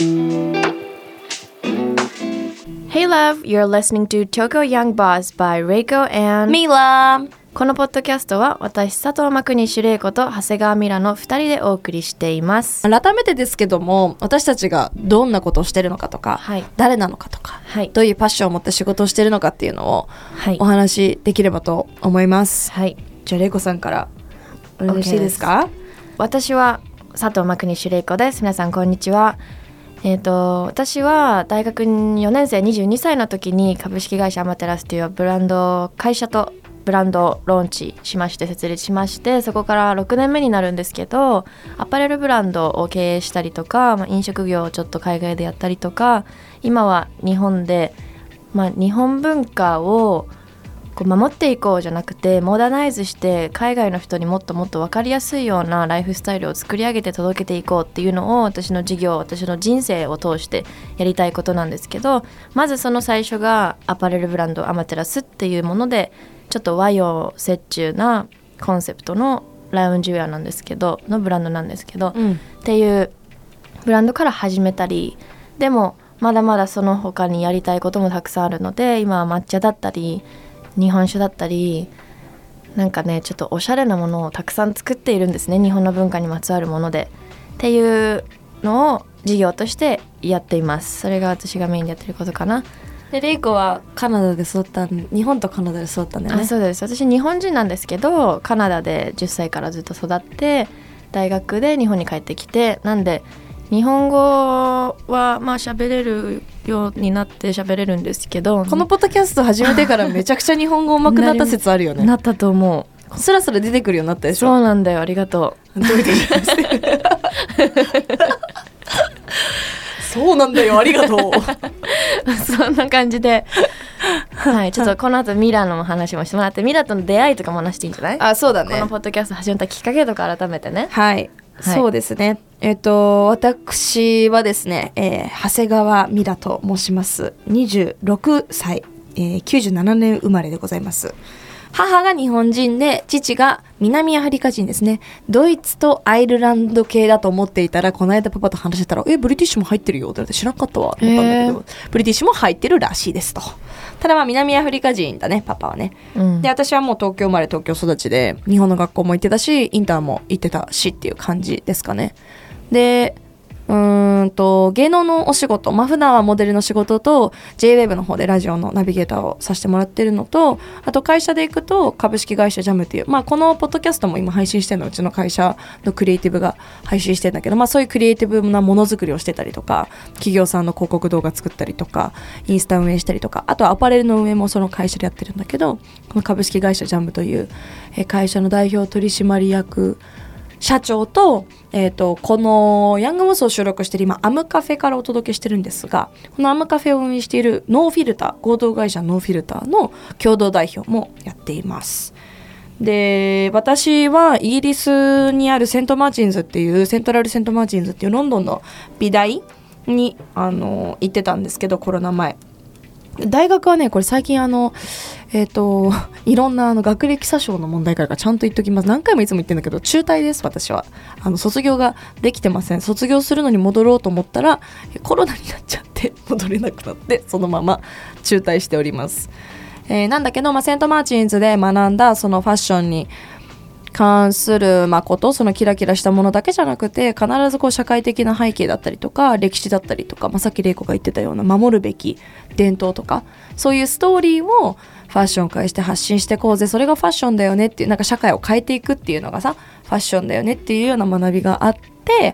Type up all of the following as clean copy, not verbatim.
Hey love, you're listening to Tokyo Young Boss by Reiko and Mila。 このポッドキャストは私佐藤真国主玲子と長谷川ミラの2人でお送りしています。 改めてですけども、私たちがどんなことをしてるのかとか、 はい、 誰なのかとか、 はい、 どういうパッションを持って仕事をしてるのかっていうのをお話しできればと思います。 はい、 じゃあ玲子さんからお願いしていいですか？ 私は佐藤真国主玲子です。皆さんこんにちは。私は大学4年生22歳の時に株式会社アマテラスという会社とブランドをローンチしまして設立しまして、そこから6年目になるんですけど、アパレルブランドを経営したりとか、飲食業をちょっと海外でやったりとか、今は日本で、日本文化をこう守っていこうじゃなくてモダナイズして海外の人にもっともっと分かりやすいようなライフスタイルを作り上げて届けていこうっていうのを私の事業、私の人生を通してやりたいことなんですけど、まずその最初がアパレルブランドアマテラスっていうもので、ちょっと和洋折衷なコンセプトのラウンジウェアなんですけどのブランドなんですけど、っていうブランドから始めたり、でもまだまだその他にやりたいこともたくさんあるので、今は抹茶だったり日本酒だったり、なんかねちょっとおしゃれなものをたくさん作っているんですね、日本の文化にまつわるものでっていうのを事業としてやっています。それが私がメインでやってることかな。 でレイコはカナダで育った日本とカナダで育ったんだよね。 そうです。私日本人なんですけど、カナダで10歳からずっと育って大学で日本に帰ってきて、なんで日本語は喋れるようになって喋れるんですけど、 このポッドキャスト始めてからめちゃくちゃ日本語上手くなった説あるよね。 なったと思う。スラスラ出てくるようになったでしょ。 そうなんだよ、ありがとう。 そうなんだよ、ありがとう。 そんな感じではい、ちょっとこの後ミラの話もしてもらって、ミラとの出会いとかも話していいんじゃない？ あ、そうだね。 このポッドキャスト始めたきっかけとか改めてね。 はい、そうですね。私はですね、長谷川ミラと申します。26歳、97年生まれでございます。母が日本人で父が南アフリカ人ですね。ドイツとアイルランド系だと思っていたら、この間パパと話してたらブリティッシュも入ってるよって言われて、知らなかったわと思ったんだけど、ブリティッシュも入ってるらしいですと。ただ南アフリカ人だね、パパはね、で私はもう東京生まれ東京育ちで、日本の学校も行ってたしインターも行ってたしっていう感じですかね。で芸能のお仕事、普段はモデルの仕事と J-WAVE の方でラジオのナビゲーターをさせてもらってるのと、あと会社で行くと株式会社ジャムっていう、このポッドキャストも今配信してるのはうちの会社のクリエイティブが配信してるんだけど、そういうクリエイティブなものづくりをしてたりとか、企業さんの広告動画作ったりとか、インスタ運営したりとか、あとはアパレルの運営もその会社でやってるんだけど、この株式会社ジャムという会社の代表取締役社長と、このヤングモスを収録している今アムカフェからお届けしてるんですが、このアムカフェを運営しているノーフィルター、合同会社ノーフィルターの共同代表もやっています。で、私はイギリスにあるセントラルセントマーチンズっていうロンドンの美大に行ってたんですけど、コロナ前。大学はね、これ最近いろんな学歴詐称の問題からちゃんと言っときます。何回もいつも言ってるんだけど、中退です。私は卒業ができてません。卒業するのに戻ろうと思ったらコロナになっちゃって戻れなくなって、そのまま中退しております。なんだけど、セントマーチンズで学んだそのファッションに関すること、そのキラキラしたものだけじゃなくて、必ず社会的な背景だったりとか歴史だったりとか、さっき玲子が言ってたような守るべき伝統とか、そういうストーリーをファッション介して発信していこうぜ、それがファッションだよねっていう、社会を変えていくっていうのがファッションだよねっていうような学びがあって、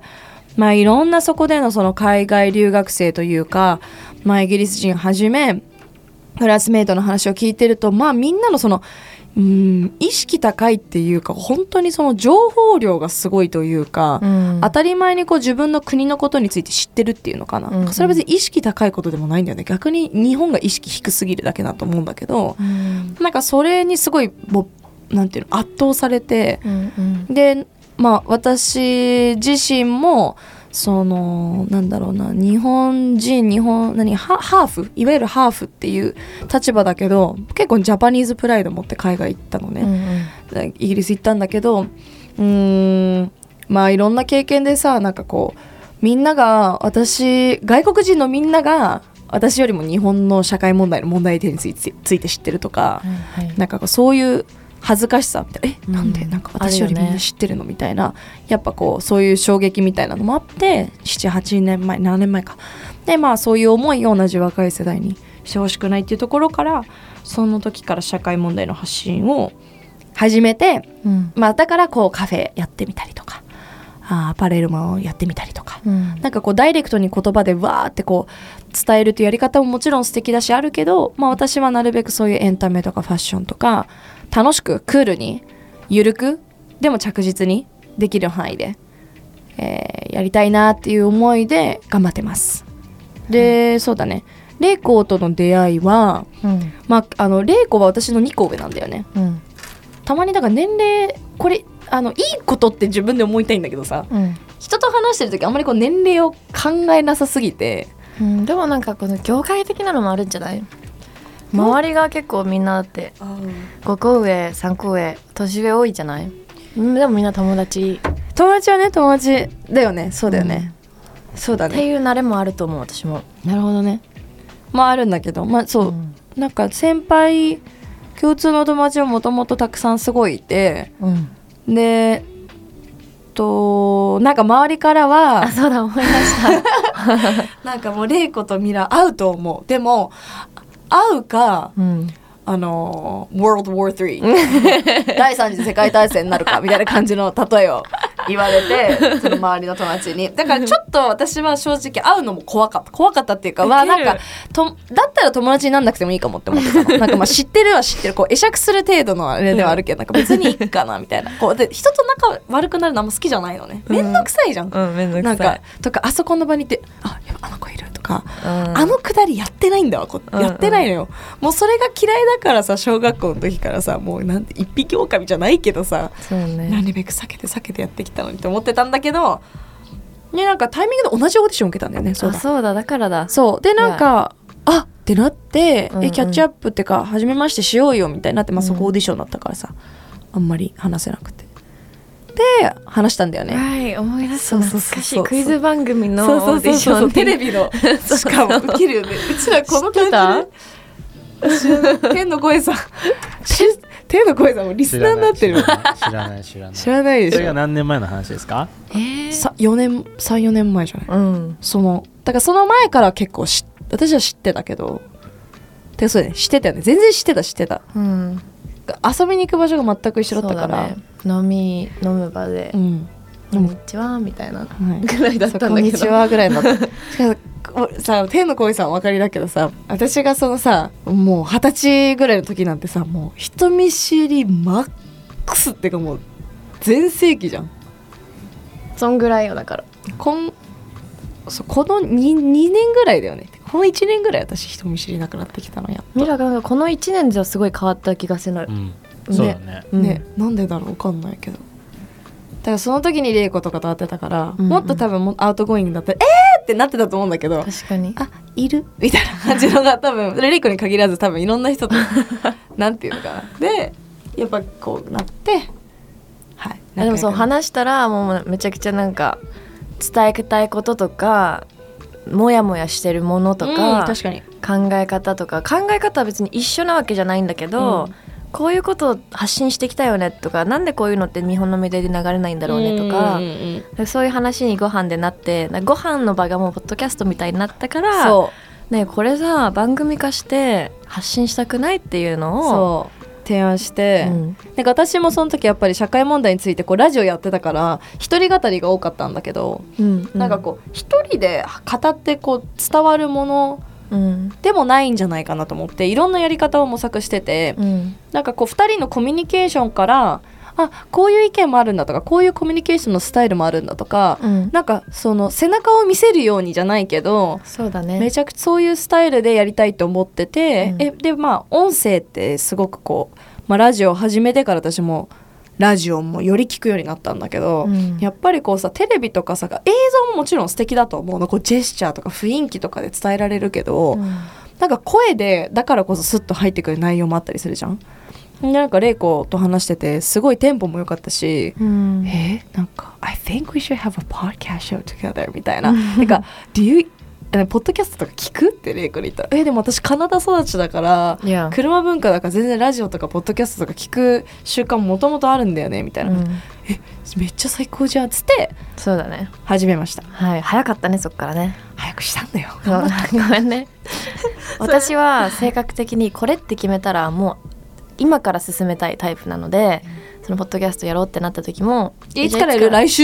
いろんなそこでのその海外留学生というか、イギリス人はじめクラスメートの話を聞いてると、みんなのその意識高いっていうか、本当にその情報量がすごいというか、当たり前に自分の国のことについて知ってるっていうのかな、それは別に意識高いことでもないんだよね。逆に日本が意識低すぎるだけだと思うんだけど、それにすごいなんていうの、圧倒されて、で私自身もその日本人ハーフ、いわゆるハーフっていう立場だけど、結構ジャパニーズプライド持って海外行ったのね、イギリス行ったんだけど、いろんな経験でさ、 みんなが外国人のみんなが私よりも日本の社会問題の問題点について知ってるとか、 はいはい、 なんかそういう恥ずかしさみたいな、なんでなんか私よりみんな知ってるのみたいな、やっぱこうそういう衝撃みたいなのもあって、7年前7年前かで、まあそういう思いを同じ若い世代にしてほしくないっていうところから、その時から社会問題の発信を始めて、まあだからこうカフェやってみたりとか、アパレルもやってみたりとか、なんかこうダイレクトに言葉でわーってこう伝えるというやり方ももちろん素敵だしあるけど、まあ私はなるべくそういうエンタメとかファッションとか楽しくクールに緩くでも着実にできる範囲で、やりたいなっていう思いで頑張ってます。で、そうだね、レイコとの出会いは、まあレイコは私の2個上なんだよね、たまにだから年齢これいいことって自分で思いたいんだけどさ、人と話してる時あんまりこう年齢を考えなさすぎて、 でもなんかこの業界的なのもあるんじゃない？周りが結構みんなだって5個上3個上年上多いじゃない？でもみんな友達はね友達だよね。そうだよね、そうだねっていう慣れもあると思う私も。 なるほどね。まああるんだけど、まあそう、なんか先輩共通の友達はもともとたくさんすごいいて、でなんか周りからはあ、そうだ思い出したなんかもうレイコとミラ合うと思う。でも合うか、World War III 第三次世界大戦になるかみたいな感じの例えを言われて、その周りの友達に。だからちょっと私は正直会うのも怖かったっていうか、なんかだったら友達になんなくてもいいかもって思ってたの。なんかまあ知ってるは知ってる、こう会釈する程度のあれではあるけど、なんか別にいいかなみたいな。こうで人と仲悪くなるのあんま好きじゃないのね。めんどくさいじゃん。 めんどくさい。 なんかとかあそこの場にいて、あ、やっぱあの子いるとか、あのくだりやってないんだわ、やってないのよ。もうそれが嫌いだからさ、小学校の時からさ、もうなんて一匹狼じゃないけどさ、なるべく避けてやってきたのにって思ってたんだけど、ね、なんかタイミングで同じオーディション受けたんだよね。 そうだだからだ。 そうでなんか、あってなって、キャッチアップってか初めましてしようよみたいになって、まあ、そこオーディションだったからさ、あんまり話せなくて、で話したんだよね。 はい、思い出す。懐かしいクイズ番組のオーディション、 テレビのしかも受けるよね。うちらこの感じで天の声さん天の声さんもリスナーになってる。 知らないでしょ。それが何年前の話ですか ？4年前じゃない、だからその前から結構私は知ってたけど、そうね、知ってたよね。全然知ってた、遊びに行く場所が全く一緒だったから、 ね、飲む場で、こんにちはみたいなぐらいだったんだけど、 こんにちはぐらいだったさ、天の声さんお分かりだけどさ、私がそのさ、もう20歳ぐらいの時なんてさ、もう人見知りマックスってかもう全盛期じゃん。 そんぐらいよ。だからこの 2年ぐらいだよね。この1年ぐらい私人見知りなくなってきたのやっと。 ミラがこの1年じゃすごい変わった気がする、 そうだね、 なんでだろう分かんないけど、だからその時にレイコとかと会ってたから、もっと多分アウトゴーイングだったらってなってたと思うんだけど、 確かにいるみたいな感じのが多分レイコに限らず多分いろんな人となんていうのかな、でやっぱこうなって、はい。 でもそう話したらもうめちゃくちゃなんか伝えたいこととかモヤモヤしてるものとか、 確かに考え方は別に一緒なわけじゃないんだけど、こういうことを発信してきたよねとか、なんでこういうのって日本のメディアで流れないんだろうねとか、そういう話にご飯でなって、ご飯の場がもうポッドキャストみたいになったから、ね、これさ番組化して発信したくないっていうのを提案して、なんか私もその時やっぱり社会問題についてこうラジオやってたから一人語りが多かったんだけど、なんかこう一人で語ってこう伝わるものでもないんじゃないかなと思って、いろんなやり方を模索してて、なんかこう2人のコミュニケーションから、こういう意見もあるんだとか、こういうコミュニケーションのスタイルもあるんだとか、なんかその背中を見せるようにじゃないけど、 そうだね、 めちゃくちゃそういうスタイルでやりたいと思ってて、でまあ音声ってすごくこう、ラジオを始めてから私もラジオもより聞くようになったんだけど、やっぱりこうさ、テレビとかさ、映像ももちろん素敵だと思うの、こうジェスチャーとか雰囲気とかで伝えられるけど、なんか声でだからこそスッと入ってくる内容もあったりするじゃん。 でなんか玲子と話しててすごいテンポも良かったし、 うんなんか I think we should have a podcast show together みたいななんか Do youポッドキャストとか聞くって玲子に言ったらでも私カナダ育ちだからいや車文化だから全然ラジオとかポッドキャストとか聞く習慣もともとあるんだよねみたいな、めっちゃ最高じゃんっつってそうだね。 始めました。 はい早かったねそっからね。 早くしたんだよ。 ごめんね。私は性格的にこれって決めたらもう今から進めたいタイプなので、そのポッドキャストやろうってなった時もいつからやる？来週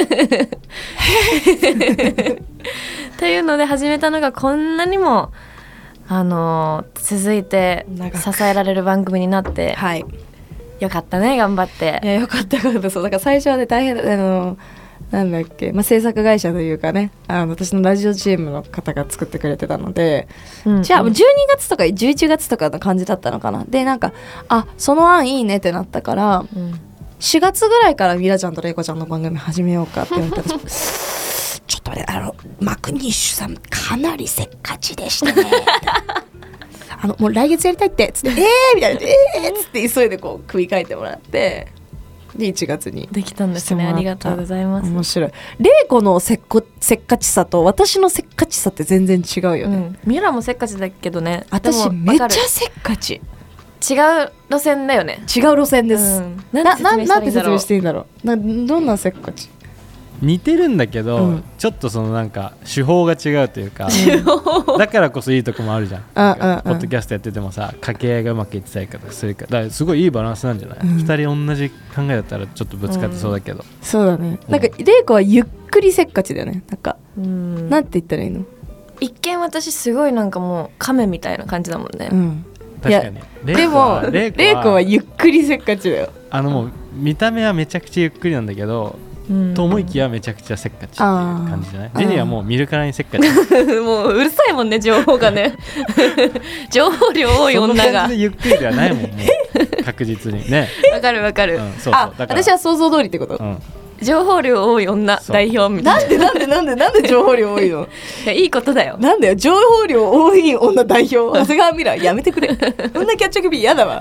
っていうので始めたのがこんなにも続いて支えられる番組になってはいよかったね頑張って。 いやよかったそうだから最初はね大変なんだっけ、制作会社というかね私のラジオチームの方が作ってくれてたので、じゃあ12月とか11月とかの感じだったのかな。でなんかその案いいねってなったから、4月ぐらいからミラちゃんとレイコちゃんの番組始めようかって言われたらちょっと待ってマクニッシュさんかなりせっかちでしたねもう来月やりたいってつってみたいなつって急いでこう組み替えてもらってで1月にできたんですね。ありがとうございます。 面白い。レイコのせっかちさと私のせっかちさって全然違うよね、 ミラもせっかちだけどね。 私めっちゃせっかち。 違う路線だよね。 違う路線です、なんて説明していいんだろう。どんなせっかち？ 似てるんだけど、ちょっとそのなんか手法が違うというかだからこそいいとこもあるじゃん。ポッドキャストやっててもさ掛け合いがうまくいってたりとかするからすごいいいバランスなんじゃない、2人同じ考えだったらちょっとぶつかってそうだけど、 そうだね。なんかレイコはゆっくりせっかちだよね。なんかなんて言ったらいいの？ 一見私すごいなんかもう亀みたいな感じだもんね、 確かに。 でもレイコはゆっくりせっかちだよ。 もう見た目はめちゃくちゃゆっくりなんだけど、と思いきやめちゃくちゃせっかちっていう感じじゃない？ジェニーはもう見るからにせっかちもううるさいもんね情報がね情報量多い女がその感じでゆっくりではないもんもう確実にね。 わかるわかる、 そうだから私は想像通りってこと、 情報量多い女代表みたいな。なんで情報量多いの？ いいことだよ。 なんだよ情報量多い女代表長谷川ミラやめてくれこんなキャッチコピーやだわ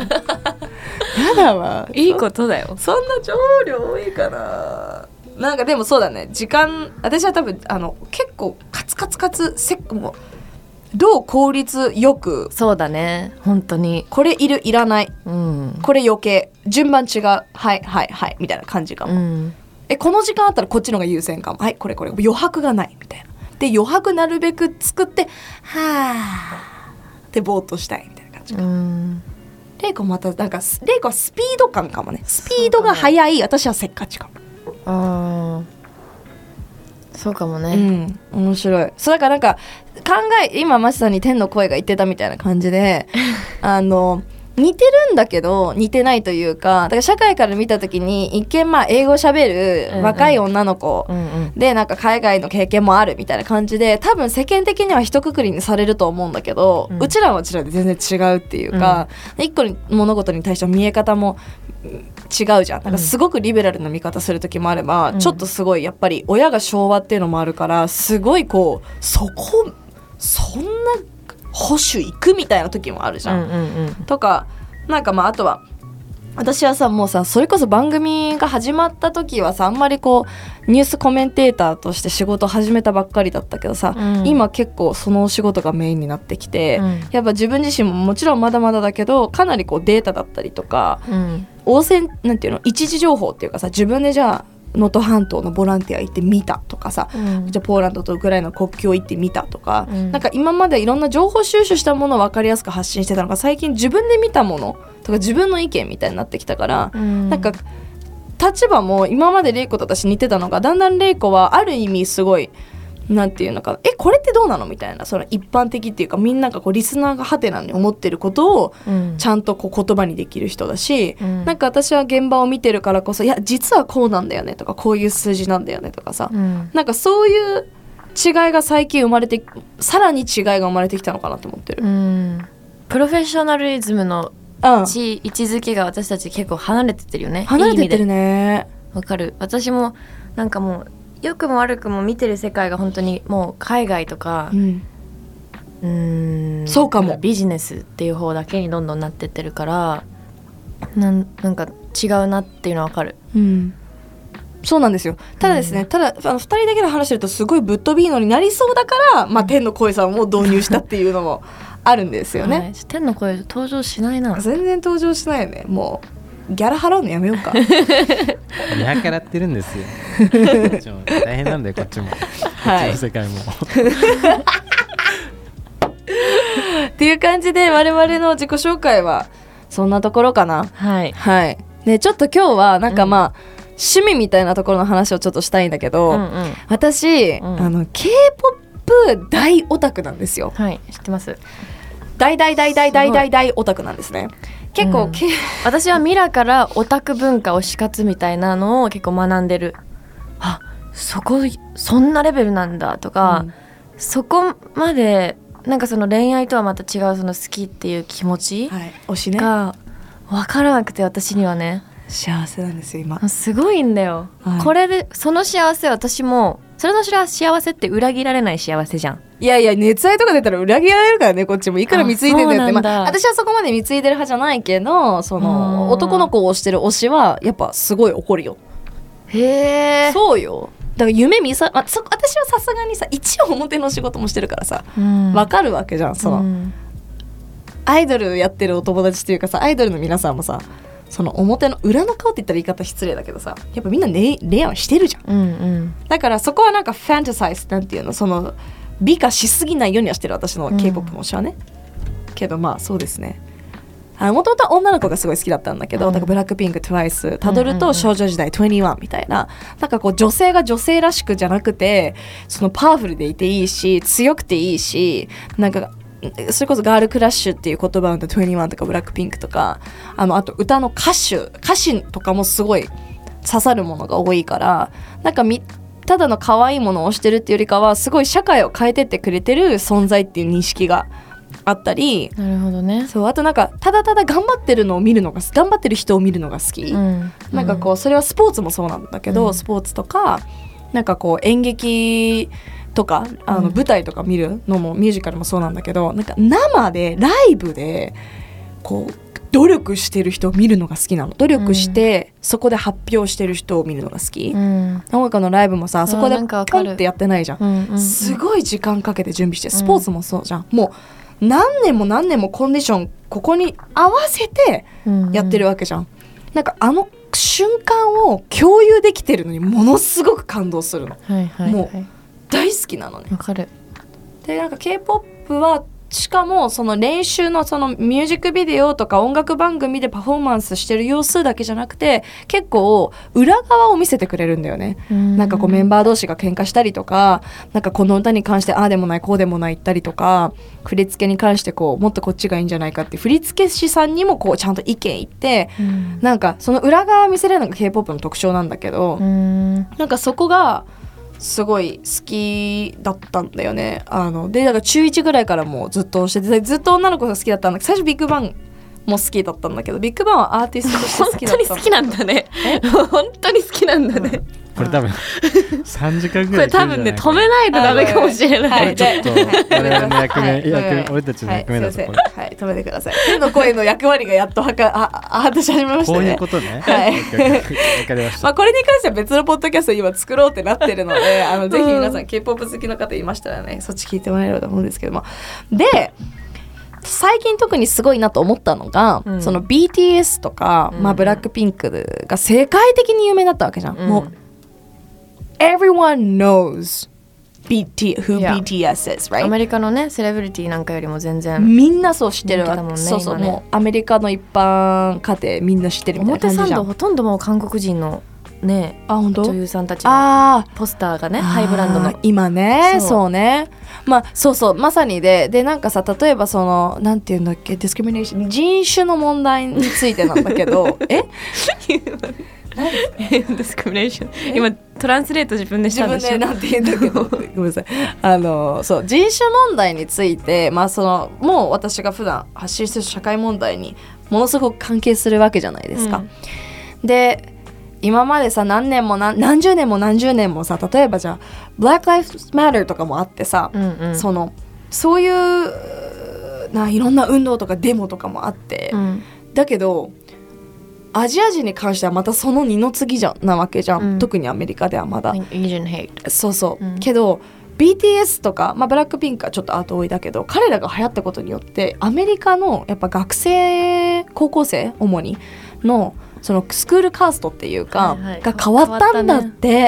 いいことだよ。 そんな情報量多いかな。なんかでもそうだね。私は多分結構カツもうどう効率よく。 そうだね本当に。 これいるいらない、これ余計順番違うはいみたいな感じかも、この時間あったらこっちのが優先かも。はいこれ余白がないみたいな。で余白なるべく作ってはーってぼーっとしたいみたいな感じかも。レイコまたなんかレイコはスピード感かもね。スピードが速い。私はせっかちかも。 そうかもね、 面白い。そうだからなんか今マシさんに天の声が言ってたみたいな感じで似てるんだけど似てないというか、だから社会から見た時に一見英語喋る若い女の子でなんか海外の経験もあるみたいな感じで多分世間的には一括りにされると思うんだけど、うちらはうちらで全然違うっていうか、一個の物事に対しての見え方も違うじゃん。なんかすごくリベラルな見方する時もあれば、ちょっとすごいやっぱり親が昭和っていうのもあるからすごいこうそんな保守行くみたいな時もあるじゃん、とかなんかあとは私はさもうさそれこそ番組が始まった時はさあんまりこうニュースコメンテーターとして仕事始めたばっかりだったけどさ、今結構そのお仕事がメインになってきて、やっぱ自分自身ももちろんまだまだだけどかなりこうデータだったりとか、応戦なんていうの一時情報っていうかさ自分でじゃあ能登半島のボランティア行ってみたとかさ、じゃあポーランドとウクライナの国境行ってみたとか、なんか今までいろんな情報収集したものを分かりやすく発信してたのが最近自分で見たものとか自分の意見みたいになってきたから、なんか立場も今までレイコと私似てたのがだんだんレイコはある意味すごいなんていうのかこれってどうなのみたいなその一般的っていうかみんながこうリスナーがハテナに思ってることをちゃんとこう言葉にできる人だし、なんか私は現場を見てるからこそいや実はこうなんだよねとかこういう数字なんだよねとかさ、なんかそういう違いが最近さらに違いが生まれてきたのかなと思ってる。 プロフェッショナリズムの位置づけが私たち結構離れてってるよね。 離れてってるね。 わかる。私もなんかもう良くも悪くも見てる世界が本当にもう海外とか、 そうかもビジネスっていう方だけにどんどんなってってるからなんか違うなっていうのは分かる。 そうなんですよ。ただですね、ただ2人だけで話してるとすごいぶっ飛びいいのになりそうだから、まあ、天の声さんを導入したっていうのもあるんですよね、はい、 天の声登場しないな。 全然登場しないよね。もうギャラ払うのやめようか。 見計らってるんですよ。こっちも大変なんだよ、こっちも、 はい、 こっちの世界もっていう感じで我々の自己紹介はそんなところかな。 はい、 はい、でちょっと今日はなんかまあ、趣味みたいなところの話をちょっとしたいんだけど、私、K-POP 大オタクなんですよ。 はい、知ってます。 大オタクなんですね。結構、 私はミラからオタク文化推し活みたいなのを結構学んでる。あ、そんなレベルなんだとか、そこまでなんかその恋愛とはまた違うその好きっていう気持ち推しねが分からなくて、私にはね幸せなんですよ今。 すごいんだよ、これでその幸せ、私もそれの幸せって裏切られない幸せじゃん。 いやいや、熱愛とか出たら裏切られるからね、こっちもいくら貢いでんだよって。まあ、私はそこまで貢いでる派じゃないけど、その男の子を推してる推しはやっぱすごい怒るよ。 へえ。 そうよ。だから夢私はさすがにさ、一応表の仕事もしてるからさ、わかるわけじゃん。その、アイドルやってるお友達っていうかさ、アイドルの皆さんもさ、その表の裏の顔って言ったら言い方失礼だけどさ、やっぱみんな恋愛してるじゃん、だからそこはなんかファンタサイズなんていうの、その美化しすぎないようにはしてる、私の K-POP の推しはね、けどまあそうですね、もともとは女の子がすごい好きだったんだけど、なんかブラックピンク、TWICE たどると少女時代21みたいな、なんかこう女性が女性らしくじゃなくて、そのパワフルでいていいし、強くていいし、なんかそれこそガールクラッシュっていう言葉の21とかブラックピンクとか、あと歌の歌詞とかもすごい刺さるものが多いから、なんかただの可愛いものを推してるっていうよりかは、すごい社会を変えてってくれてる存在っていう認識があったり。 なるほどね。 そう、あとなんかただただ頑張ってるのを見るのが、頑張ってる人を見るのが好き、なんかこうそれはスポーツもそうなんだけど、スポーツとかなんかこう演劇とか舞台とか見るのも、ミュージカルもそうなんだけど、なんか生でライブでこう努力してる人を見るのが好きなの。努力してそこで発表してる人を見るのが好き、音楽のライブもさ、そこでポンってやってないじゃん、すごい時間かけて準備して。スポーツもそうじゃん、もう何年もコンディションここに合わせてやってるわけじゃん、なんかあの瞬間を共有できてるのにものすごく感動するの、もう大好きなのね。 わかる。 でなんか K-POP はしかもその練習のそのミュージックビデオとか音楽番組でパフォーマンスしてる様子だけじゃなくて、結構裏側を見せてくれるんだよね。なんかこうメンバー同士が喧嘩したりとか、なんかこの歌に関してああでもないこうでもない言ったりとか、振り付けに関してこうもっとこっちがいいんじゃないかって振付師さんにもこうちゃんと意見言って、なんかその裏側を見せれるのが K-POP の特徴なんだけど、なんかそこがすごい好きだったんだよね。でだから中1ぐらいからもうずっとしてて、ずっと女の子が好きだったんだけど、最初ビッグバンも好きだったんだけど、ビッグバンはアーティストとして好きだった。 本当に好きなんだね。本当に好きなんだね。 これ多分3時間ぐらいこれ多分ね止めないとダメかもしれない。 ちょっと我々の役目、俺たちの役目だとこれ。 はい、止めてください。天の声の役割がやっと果たし始めましたね。 こういうことね。 はい。 わかりました。 まあこれに関しては別のポッドキャストを今作ろうってなってるので、ぜひ皆さん K-POP 好きの方いましたらね、そっち聞いてもらえればと思うんですけども。で最近特にすごいなと思ったのが、その BTS とか、まあ、ブラックピンクが世界的に有名だったわけじゃん、もうEveryone knows who BTS is, right? アメリカのねセレブリティなんかよりも全然みんなそう知ってるわけ、 ね、 そうそう、もうアメリカの一般家庭みんな知ってるみたいな感じじゃん。 表参道ほとんどもう韓国人のね、女優さんたちのポスターがね、ハイブランドの今ね、そうね、まあそうまさにでなんかさ、例えばそのなんていうんだっけ、ディスクリミネーション、人種の問題についてなんだけどディスクリミネーション、今トランスレート自分でしたんでしょ。 自分でなんて言うんだけどごめんなさい、そう人種問題について、まあそのもう私が普段発信する社会問題にものすごく関係するわけじゃないですか、で今までさ何年も何十年もさ、例えばじゃあ Black Lives Matter とかもあってさ、そういういろんな運動とかデモとかもあって、だけどアジア人に関してはまたその二の次なわけじゃん、特にアメリカではまだ Asian hate そうそう、けどBTS とか、ブラックピンクはちょっと後追いだけど彼らが流行ったことによってアメリカのやっぱ学生高校生主にのそのスクールカーストっていうか、が変わったんだって、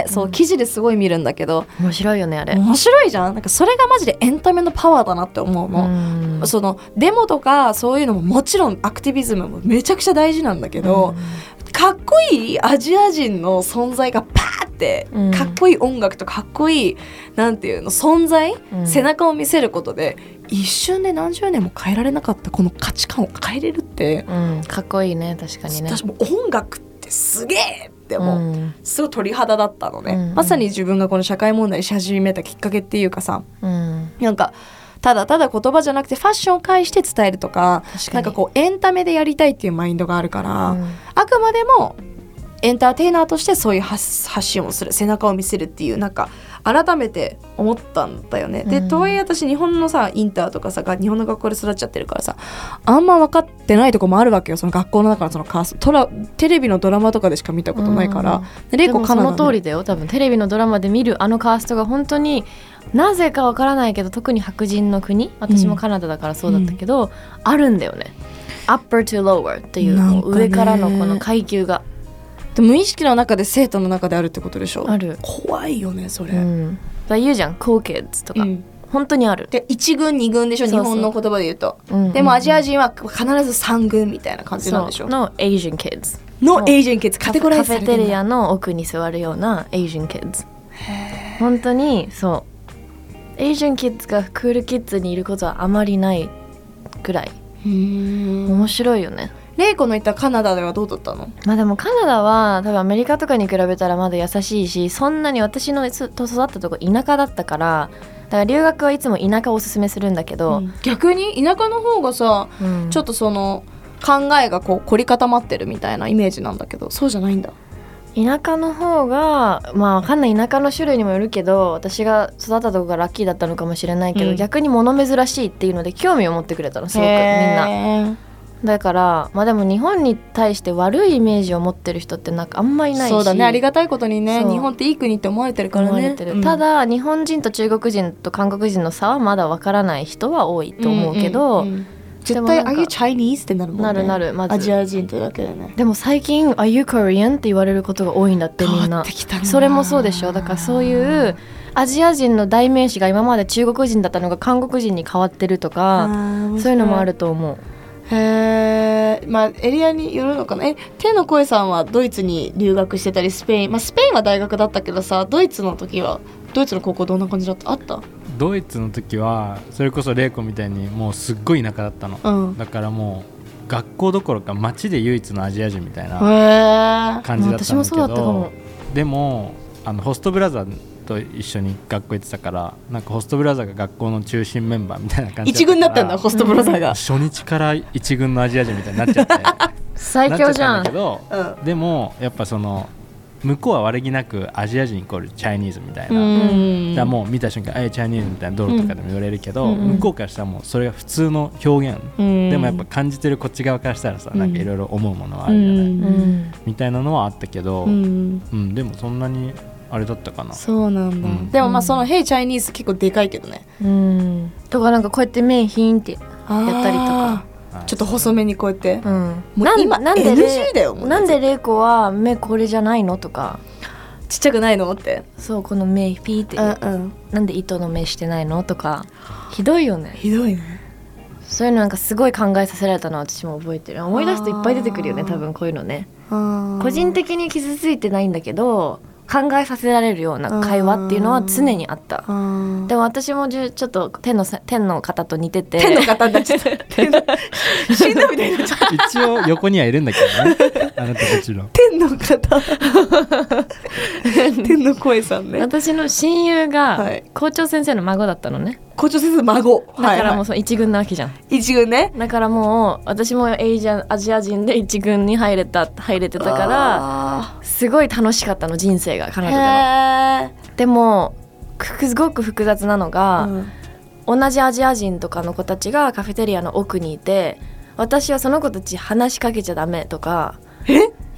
そう記事ですごい見るんだけど、 面白いよねあれ。 面白いじゃん。なんかそれがマジでエンタメのパワーだなって思うの。そのデモとかそういうのももちろんアクティビズムもめちゃくちゃ大事なんだけど、かっこいいアジア人の存在がパーってかっこいい音楽とかっこいいなんていうの存在、背中を見せることで一瞬で何十年も変えられなかったこの価値観を変えれるって、 かっこいいね。確かにね。 私も音楽ってすげえって思う、すごい鳥肌だったのね、まさに自分がこの社会問題し始めたきっかけっていうかさ、なんかただただ言葉じゃなくてファッションを介して伝えるとか、なんかこうエンタメでやりたいっていうマインドがあるから、あくまでもエンターテイナーとしてそういう発信をする、背中を見せるっていうなんか改めて思ったんだよね。でとはいえ私日本のさインターとかさ日本の学校で育っちゃってるからさ、あんま分かってないとこもあるわけよ。その学校の中のそのカーストテレビのドラマとかでしか見たことないから、 でもその通りだよ。多分テレビのドラマで見るあのカーストが本当になぜかわからないけど、特に白人の国、私もカナダだからそうだったけど、あるんだよね。upper to lower っていう、もう上からのこの階級が無意識の中で生徒の中であるってことでしょ。 ある。 怖いよねそれ、 言うじゃん cool kids とか、本当にある。 で1軍2軍でしょ、日本の言葉で言うと、でもアジア人は必ず3軍みたいな感じなんでしょ。 の Asian kids の Asian kids カテゴライズされてる。 カフェテリアの奥に座るような Asian kids。 本当にそう、Asian kids がクールキッズにいることはあまりないぐらい面白いよね。 レイコの言ったカナダではどうだったの？ でもカナダは多分アメリカとかに比べたらまだ優しいし、そんなに私の育ったとこ田舎だったから、だから留学はいつも田舎をおすすめするんだけど、 逆に田舎の方がさ、ちょっとその考えがこう凝り固まってるみたいなイメージなんだけど、そうじゃないんだ。 田舎の方がわかんない、田舎の種類にもよるけど、私が育ったとこがラッキーだったのかもしれないけど、逆に物珍しいっていうので興味を持ってくれたの、すごくみんな。だからでも日本に対して悪いイメージを持ってる人ってなんかあんまりないし。 そうだね、ありがたいことにね、日本っていい国って思われてるからね。 ただ日本人と中国人と韓国人の差はまだわからない人は多いと思うけど、 絶対 Are you Chinese? ってなるもんね。 なるまずアジア人ってだけでね。 でも最近 Are you Korean? って言われることが多いんだってみんな。それもそうでしょ。だからそういうアジア人の代名詞が今まで中国人だったのが韓国人に変わってるとか、そういうのもあると思う。 エリアによるのかな。天の声さんはドイツに留学してたりスペイン、スペインは大学だったけどさ、ドイツの時はドイツの高校どんな感じだった？あった？ ドイツの時はそれこそレイコみたいにもうすっごい田舎だったの、だからもう学校どころか街で唯一のアジア人みたいな感じだったんだけど、でもホストブラザーと一緒に学校行ってたから、なんかホストブラザーが学校の中心メンバーみたいな感じ一軍だったんだ、ホストブラザーが。 初日から一軍のアジア人みたいになっちゃって最強じゃん。 なっちゃったんだけど、でもやっぱその向こうは悪気なくアジア人イコールチャイニーズみたいな、じゃあもう見た瞬間チャイニーズみたいな道路とかでも言われるけど、向こうからしたらもうそれが普通の表現、でもやっぱ感じてるこっち側からしたらさ、なんかいろいろ思うものはあるじゃない、みたいなのはあったけど、でもそんなにあれだったかな。 そうなんだ、でもそのヘイチャイニーズ結構でかいけどね。 とかなんかこうやって目ヒーンってやったりとか、 ちょっと細めにこうやって、もう今なんで NG だよ。 なんでレイコは目これじゃないのとか、 ちっちゃくないのって。 そう、この目ピーって、なんで糸の目してないのとか、ひどいよね。 ひどいね。 そういうのなんかすごい考えさせられたのは私も覚えてる。思い出すといっぱい出てくるよね、多分こういうのね。個人的に傷ついてないんだけど考えさせられるような会話っていうのは常にあった。でも私もちょっと天の方と似てて、 天の方になっちゃった死んだみたいになっちゃった。 一応横にはいるんだけどねあなたたちの天の方天の声さんね。 私の親友が校長先生の孫だったのね。 校長先生の孫だからもうその一軍なわけじゃん。 一軍ね。 だからもう私もアジア人で一軍に入れてたからすごい楽しかったの、人生が彼女での。でもすごく複雑なのが、同じアジア人とかの子たちがカフェテリアの奥にいて、私はその子たち話しかけちゃダメとか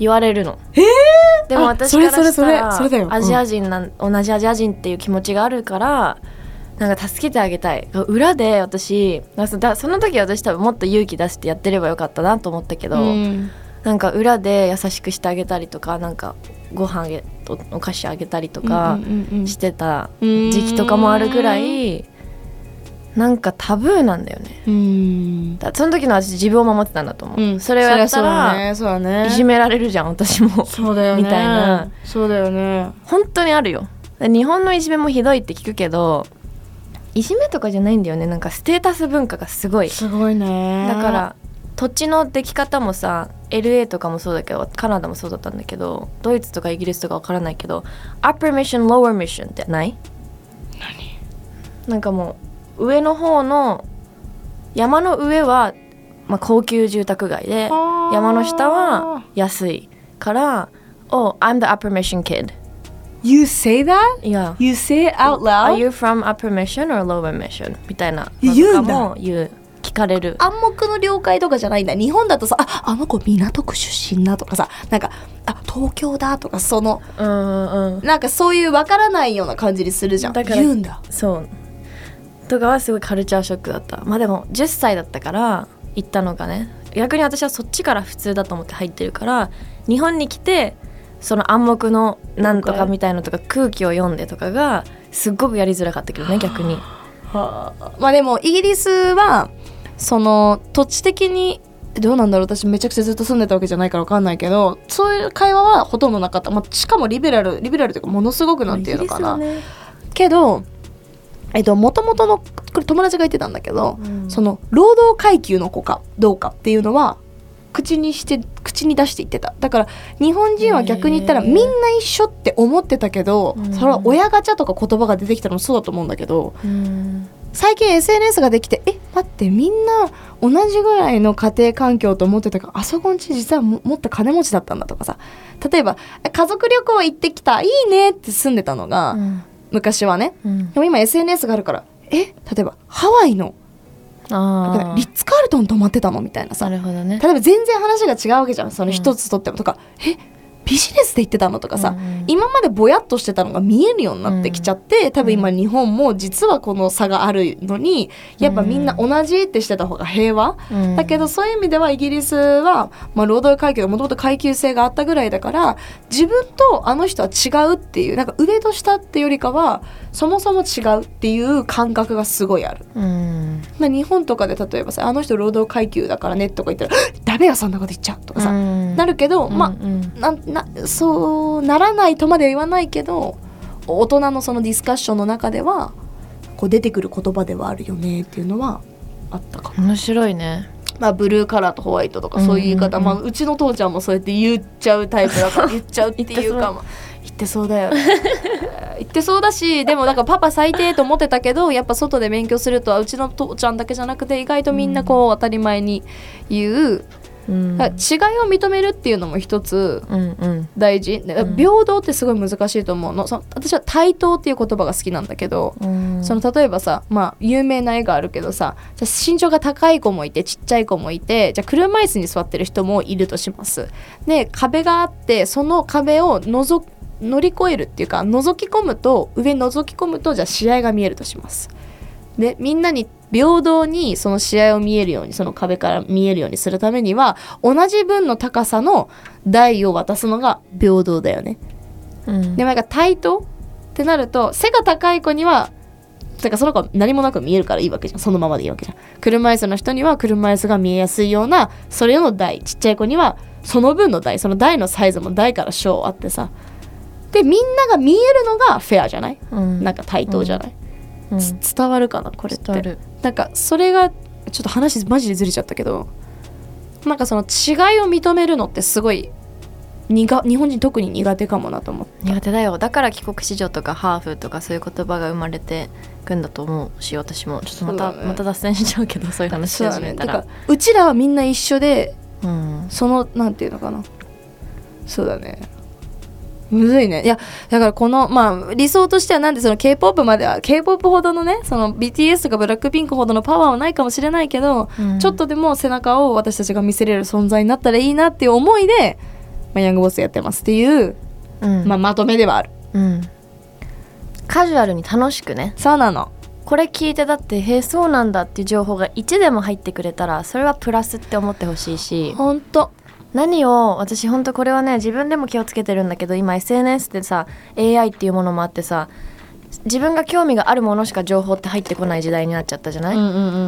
言われるの。でも私からしたらアジア人同じアジア人っていう気持ちがあるからなんか助けてあげたい。裏で私その時私多分もっと勇気出してやってればよかったなと思ったけど、なんか裏で優しくしてあげたりとかなんかご飯お菓子あげたりとかしてた時期とかもあるぐらいなんかタブーなんだよね。その時の私自分を守ってたんだと思う。それをやったらいじめられるじゃん私も。 そうだよね。 みたいな。 そうだよね。 本当にあるよ。日本のいじめもひどいって聞くけどいじめとかじゃないんだよね。なんかステータス文化がすごいね。 だから土地の出来方もさ LA とかもそうだけどカナダもそうだったんだけどドイツとかイギリスとか分からないけど Upper Mission Lower Mission ってない？なんかもう上の方の山の上は、高級住宅街で山の下は安いから Oh, I'm the Upper Mission kid. You say that? Yeah. You say it out loud? Are you from Upper Mission or Lower Mission? みたいな言うんだ。 聞かれる。 暗黙の了解とかじゃないんだ。日本だとさ、あの子港区出身だとかさ、なんか東京だとかなんかそういうわからないような感じにするじゃん。 だから言うんだ。 そうとかはすごいカルチャーショックだった。でも10歳だったから行ったのがね、逆に私はそっちから普通だと思って入ってるから日本に来てその暗黙のなんとかみたいのとか空気を読んでとかがすっごくやりづらかったけどね逆に。 でもイギリスはその土地的にどうなんだろう。私めちゃくちゃずっと住んでたわけじゃないから分かんないけどそういう会話はほとんどなかった。しかもリベラルというかものすごくなんていうのかな、けどもともとのこれ友達が言ってたんだけど、その労働階級の子かどうかっていうのは口に出して言ってた。だから日本人は逆に言ったらみんな一緒って思ってたけど、それは親ガチャとか言葉が出てきたのもそうだと思うんだけど、最近 SNS ができて待ってみんな同じぐらいの家庭環境と思ってたからあそこんち実はもっと金持ちだったんだとかさ、例えば家族旅行行ってきたいいねって住んでたのが、昔はね、でも今 SNS があるから例えばハワイのリッツカールトン泊まってたのみたいなさ、 なるほどね、 例えば全然話が違うわけじゃんその一つとっても、とかビジネスで行ってたのとかさ、今までぼやっとしてたのが見えるようになってきちゃって、多分今日本も実はこの差があるのにやっぱみんな同じってしてた方が平和、だけどそういう意味ではイギリスは、労働階級がもともと階級性があったぐらいだから自分とあの人は違うっていうなんか上と下っていうよりかはそもそも違うっていう感覚がすごいある、日本とかで例えばさあの人労働階級だからねとか言ったらダメよそんなこと言っちゃうとかさ、なるけどそうならないとまでは言わないけど大人のそのディスカッションの中ではこう出てくる言葉ではあるよねっていうのはあったかも。 面白いね。 ブルーカラーとホワイトとかそういう言い方、うちの父ちゃんもそうやって言っちゃうタイプだから言っちゃうっていうか言ってそうだよね言ってそうだし、でもなんかパパ最低と思ってたけどやっぱ外で勉強するとうちの父ちゃんだけじゃなくて意外とみんなこう当たり前に言う、違いを認めるっていうのも一つ大事、平等ってすごい難しいと思うの。私は対等っていう言葉が好きなんだけど、その例えばさ、有名な絵があるけどさ、じゃ身長が高い子もいてちっちゃい子もいて、じゃあ車椅子に座ってる人もいるとします。で壁があってその壁を乗り越えるっていうか上覗き込むとじゃあ試合が見えるとします。でみんなに平等にその試合を見えるようにその壁から見えるようにするためには同じ分の高さの台を渡すのが平等だよね、でもなんか対等ってなると背が高い子にはだからその子は何もなく見えるからいいわけじゃん。そのままでいいわけじゃん。車椅子の人には車椅子が見えやすいようなそれの台、ちっちゃい子にはその分の台、その台のサイズも台から小あってさ、でみんなが見えるのがフェアじゃない、なんか対等じゃない、伝わるかなこれって。なんかそれがちょっと話マジでずれちゃったけど、なんかその違いを認めるのってすごい日本人特に苦手かもなと思って。 苦手だよ。だから帰国子女とかハーフとかそういう言葉が生まれてくんだと思うし、私もちょっとまた脱線しちゃうけどそういう話し始めたら、 うちらはみんな一緒で、そのなんていうのかな、そうだね、むずいね。いやだからこの理想としてはなんでその K-POP までは K-POP ほどのねその BTS とかブラックピンクほどのパワーはないかもしれないけど、ちょっとでも背中を私たちが見せれる存在になったらいいなっていう思いでヤングボスやってますっていう、まとめではある。 カジュアルに楽しくね。 そうなの。 これ聞いてだってへえそうなんだっていう情報が1でも入ってくれたらそれはプラスって思ってほしいし、 ほんと何を私ほんとこれはね自分でも気をつけてるんだけど、今 SNS でさ AI っていうものもあってさ、自分が興味があるものしか情報って入ってこない時代になっちゃったじゃない、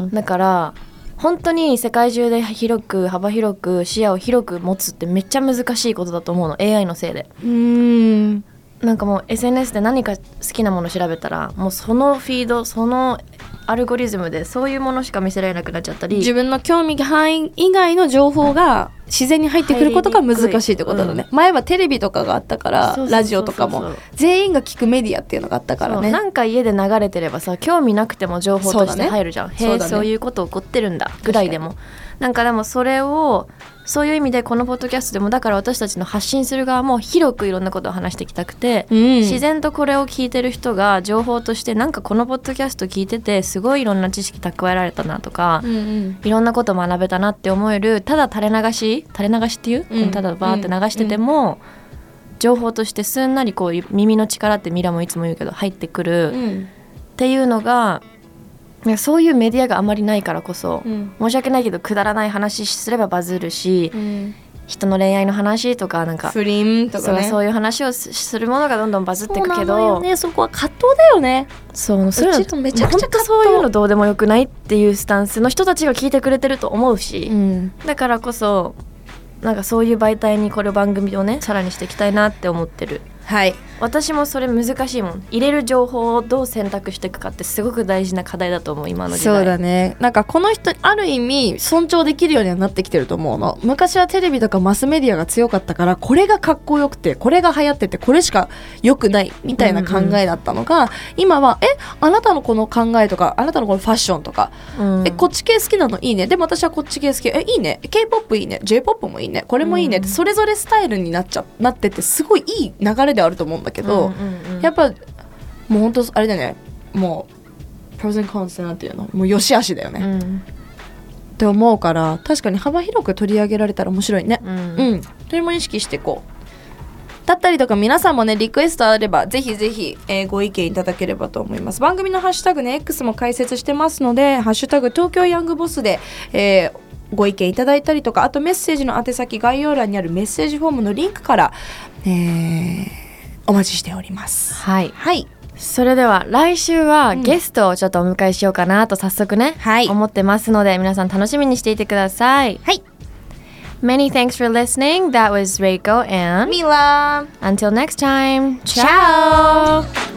だから本当に世界中で幅広く視野を広く持つってめっちゃ難しいことだと思うの、 AI のせいで。なんかもう SNS で何か好きなもの調べたらもうそのフィードそのアルゴリズムでそういうものしか見せられなくなっちゃったり、 自分の興味範囲以外の情報が自然に入ってくることが難しいってことだね、前はテレビとかがあったからラジオとかも全員が聞くメディアっていうのがあったからね。 なんか家で流れてればさ興味なくても情報として入るじゃん、へえそういうこと起こってるんだぐらいでも。なんかでもそれをそういう意味でこのポッドキャストでもだから私たちの発信する側も広くいろんなことを話していきたくて、自然とこれを聞いてる人が情報としてなんかこのポッドキャスト聞いててすごいいろんな知識蓄えられたなとか、いろんなこと学べたなって思える、ただ垂れ流しっていう、ただバーって流してても、情報としてすんなりこう耳の力ってミラもいつも言うけど入ってくる、っていうのがそういうメディアがあまりないからこそ、申し訳ないけどくだらない話すればバズるし、人の恋愛の話とかなんか不倫とかね、 そういう話をするものがどんどんバズっていくけど、 そうなのよね、そこは葛藤だよね。 そういうのめちゃくちゃ本当そういうのどうでもよくないっていうスタンスの人たちが聞いてくれてると思うし、だからこそなんかそういう媒体にこれ番組をねさらにしていきたいなって思ってる。 はい、 私もそれ難しいもん。入れる情報をどう選択していくかってすごく大事な課題だと思う今の時代。 そうだね。なんかこの人ある意味尊重できるようにはなってきてると思うの。昔はテレビとかマスメディアが強かったからこれがかっこよくてこれが流行っててこれしか良くないみたいな考えだったのが、今はあなたのこの考えとかあなたのこのファッションとか、こっち系好きなのいいね、でも私はこっち系好き、いいね K-POP いいね J-POP もいいねこれもいいねって、それぞれスタイルになっててすごいいい流れであると思うんだけど、やっぱもう本当あれだね、もうプロセンコンスってなんていうの、もう良し悪しだよね、って思うから、確かに幅広く取り上げられたら面白いね。それも意識していこう。だったりとか皆さんもねリクエストあればぜひぜひ、ご意見いただければと思います。番組のハッシュタグね X も開設してますのでハッシュタグ東京ヤングボスで、ご意見いただいたりとか、あとメッセージの宛先概要欄にあるメッセージフォームのリンクから、お待ちしております。 はい、それでは来週はゲストをちょっとお迎えしようかなと早速ね、思ってますので皆さん楽しみにしていてください。Many thanks for listening. That was Reiko and Mila. Until next time. Ciao.